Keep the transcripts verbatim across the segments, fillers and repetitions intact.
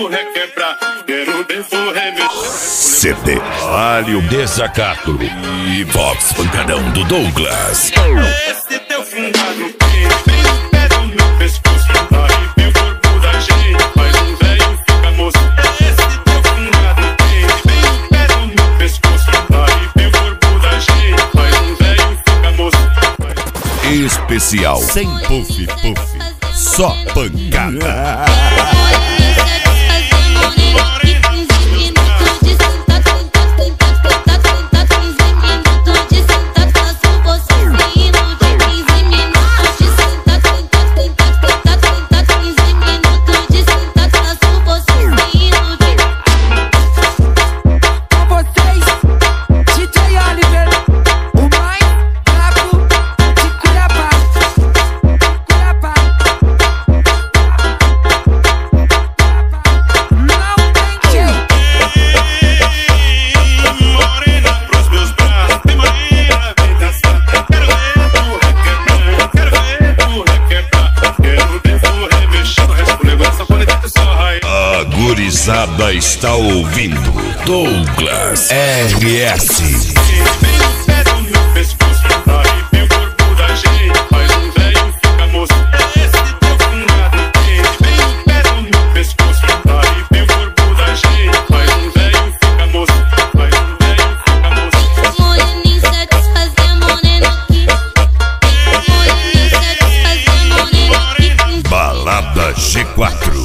requebrar, quero devo remexer. C D Alho Desacato e Vox Pancadão do Douglas. Esse teu fungado tem bem o pé do meu pescoço, arrepia o corpo da gente, faz um velho fica moço. Esse teu fungado tem bem o pé do meu pescoço, arrepia o corpo da gente, faz um velho fica moço. Especial sem puff puff, só pancada. Gurizada está ouvindo Douglas R S. Bem o pé do meu pescoço, arrepia o corpo da gente, faz um velho fica moço. Esse teu fungado tem bem o pé do meu pescoço, arrepia o corpo da gente, faz um velho fica moço, faz um velho fica moço. Moreninho satisfazer moreno aqui, moreninho satisfazer moreno aqui. Balada G quatro.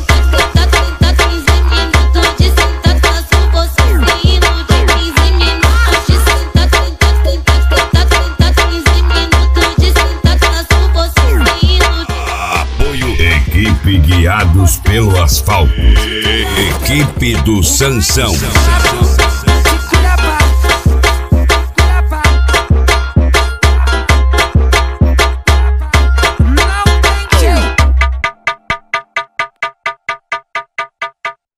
Equipe Guiados pelo Asfalto. Equipe do Sansão.